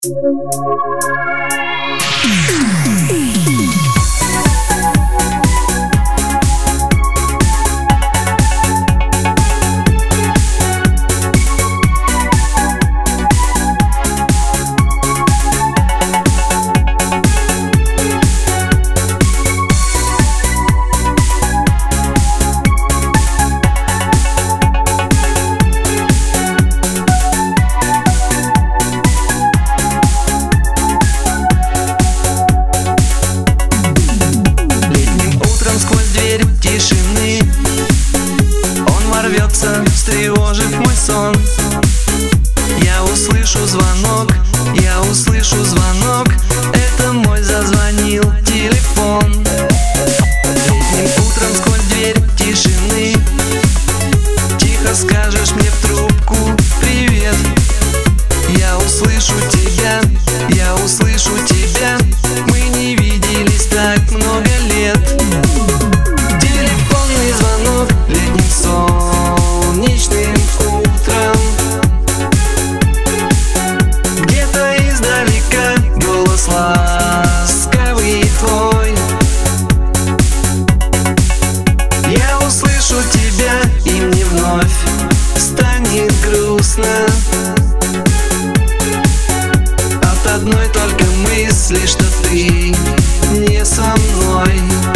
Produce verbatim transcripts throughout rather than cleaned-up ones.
Встревожив мой сон, я услышу звонок, я услышу звонок. Это мой зазвонил телефон. Летним утром сквозь дверь тишины тихо скажешь мне в трубку привет. Я услышу тебя, я услышу тебя. Мы не виделись так много лет. Телефонный звонок летним солнечным утром. Где-то издалека голос ласковый твой. Я услышу тебя, и мне вновь станет грустно от одной только мысли, что ты не со мной.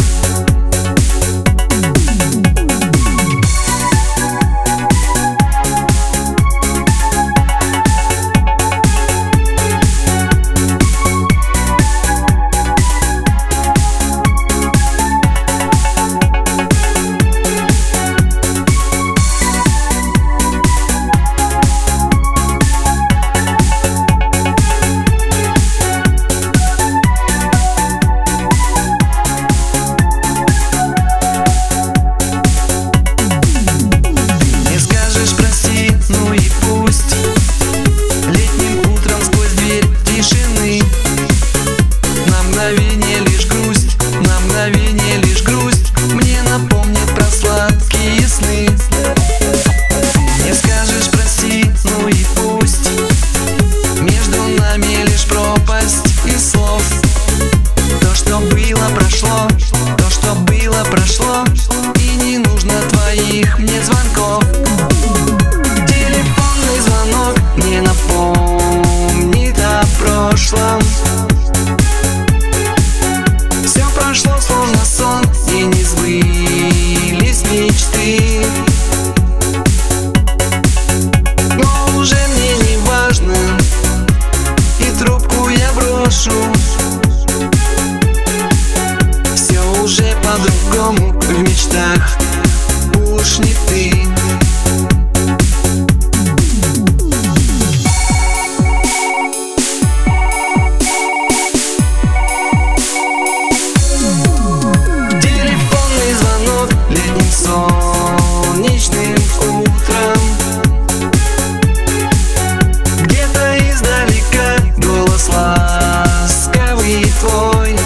То, что было, прошло, и не нужно твоих мне звонков. Телефонный звонок не напомнит о прошлом. Все прошло словно сон, и не сбылись мечты. Но уже мне не важно, и трубку я брошу. Уже по-другому в мечтах уж не ты. Телефонный звонок летним солнечным утром. Где-то издалека голос ласковый твой.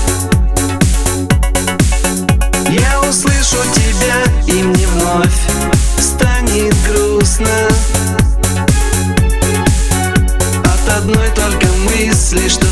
Я услышу тебя, и мне вновь станет грустно от одной только мысли, что